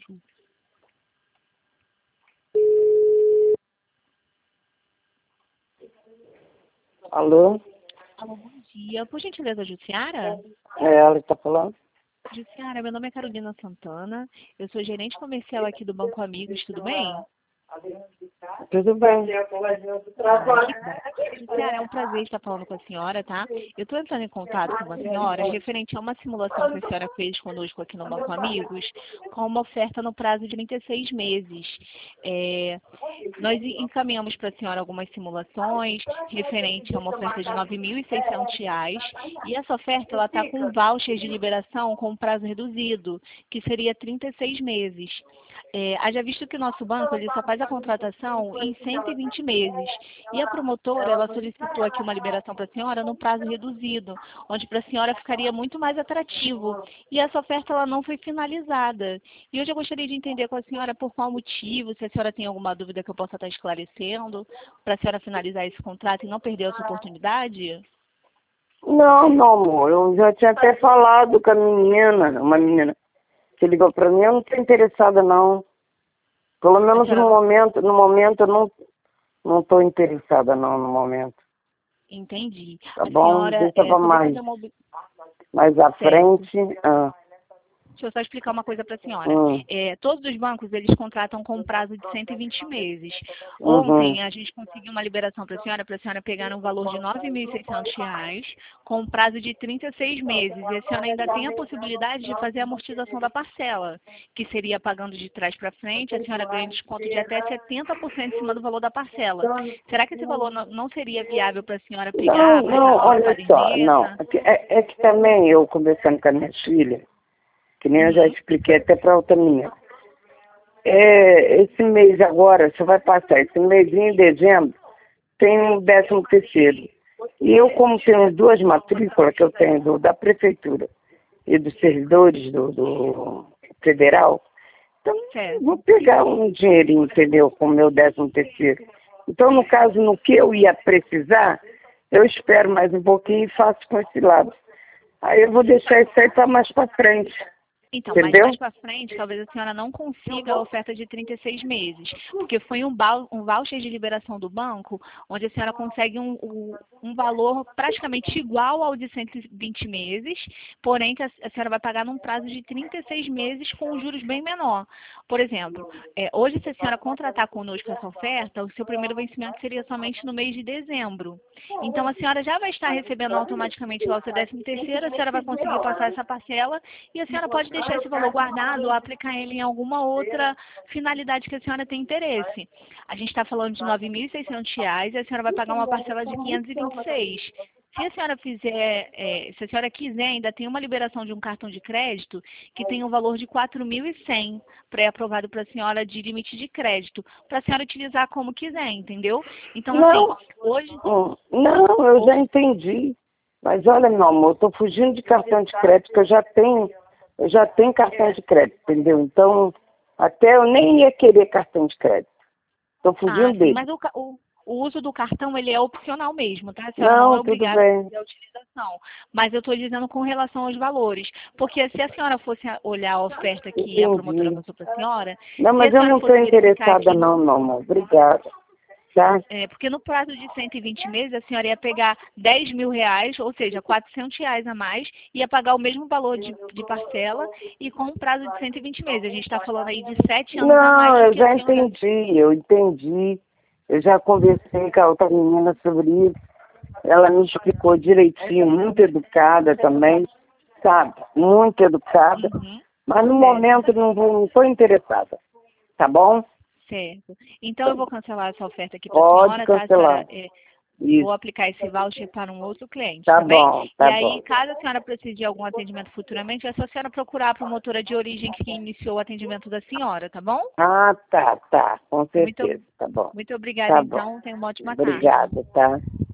Ju. Alô? Alô, bom dia. Por gentileza, Jussiara? É ela que está falando? Jussiara, meu nome é Carolina Santana. Eu sou gerente comercial aqui do Banco Amigos, tudo bem? Tudo bem. Que bom. Jussiara, é um prazer estar falando com a senhora, tá? Eu estou entrando em contato com a senhora referente a uma simulação que a senhora fez conosco aqui no Banco Amigos, com uma oferta no prazo de 36 meses. Nós encaminhamos para a senhora algumas simulações referente a uma oferta de R$ 9.600 e essa oferta ela está com um voucher de liberação com prazo reduzido, que seria 36 meses. Haja visto que o nosso banco ele só faz a contratação em 120 meses e a promotora ela solicitou aqui uma liberação para a senhora no prazo reduzido, onde para a senhora ficaria muito mais atrativo. E essa oferta ela não foi finalizada. E hoje eu gostaria de entender com a senhora por qual motivo, se a senhora tem alguma dúvida que eu possa estar esclarecendo, para a senhora finalizar esse contrato e não perder essa oportunidade? Não, amor. Eu já tinha até falado com a menina, uma menina que ligou para mim. Eu não estou interessada, não. Pelo menos no momento eu não estou interessada, não, no momento. Entendi. Tá A bom? senhora Deixa para mais à Certo. frente. Deixa eu só explicar uma coisa para a senhora. Todos os bancos, eles contratam com um prazo de 120 meses. Ontem, a gente conseguiu uma liberação para a senhora pegar um valor de R$ 9.600, com um prazo de 36 meses. E a senhora ainda tem a possibilidade de fazer a amortização da parcela, que seria pagando de trás para frente, a senhora ganha desconto de até 70% em cima do valor da parcela. Será que esse valor não seria viável para a senhora pegar? Não, olha só, não. É que também eu, conversando com a minha filha, que nem eu já expliquei até para outra menina. Esse mês agora, você vai passar, esse mês em dezembro, tem um 13º. E eu, como tenho duas matrículas que eu tenho da prefeitura e dos servidores do federal, então vou pegar um dinheirinho, entendeu, com o meu 13º. Então, no caso, no que eu ia precisar, eu espero mais um pouquinho e faço com esse lado. Aí eu vou deixar isso aí para mais para frente. Então, entendeu? mas mais para frente, talvez a senhora não consiga a oferta de 36 meses, porque foi um voucher de liberação do banco, onde a senhora consegue um valor praticamente igual ao de 120 meses, porém que a senhora vai pagar num prazo de 36 meses com juros bem menor. Por exemplo, hoje se a senhora contratar conosco essa oferta, o seu primeiro vencimento seria somente no mês de dezembro. Então, a senhora já vai estar recebendo automaticamente lá o seu 13º, a senhora vai conseguir passar essa parcela e a senhora pode deixar esse valor guardado ou aplicar ele em alguma outra finalidade que a senhora tem interesse. A gente está falando de R$ 9.600 e a senhora vai pagar uma parcela de 526. Se a senhora se a senhora quiser, ainda tem uma liberação de um cartão de crédito que tem um valor de 4.100 pré-aprovado para a senhora de limite de crédito, para a senhora utilizar como quiser, entendeu? Então, assim, hoje... Não, eu já entendi. Mas olha, meu amor, eu estou fugindo de cartão de crédito, que eu já tenho cartão de crédito, entendeu? Então, até eu nem ia querer cartão de crédito. Estou fugindo dele. Mas o uso do cartão, ele é opcional mesmo, tá? A senhora não é obrigada a fazer a utilização. Mas eu estou dizendo com relação aos valores. Porque se a senhora fosse olhar a oferta que a promotora passou para a senhora... Não, mas eu não estou interessada não, meu amor. Obrigada. Tá? Porque no prazo de 120 meses, a senhora ia pegar R$ 10.000, ou seja, R$ 400 a mais, ia pagar o mesmo valor de parcela e com um prazo de 120 meses. A gente está falando aí de 7 anos a mais. Não, eu já entendi. Eu já conversei com a outra menina sobre isso. Ela me explicou direitinho, muito educada também, sabe? Muito educada. Mas no momento não estou interessada. Tá bom? Certo. Então eu vou cancelar essa oferta aqui para a senhora, tá? Cancelar. Vou aplicar esse voucher para um outro cliente, tá bem? Bom, tá e aí, bom. caso a senhora precise de algum atendimento futuramente, é só a senhora procurar a promotora de origem que iniciou o atendimento da senhora, tá bom? Tá. Com certeza. Tá bom. Muito obrigada, então. Tenha uma ótima tarde. Obrigada, tá?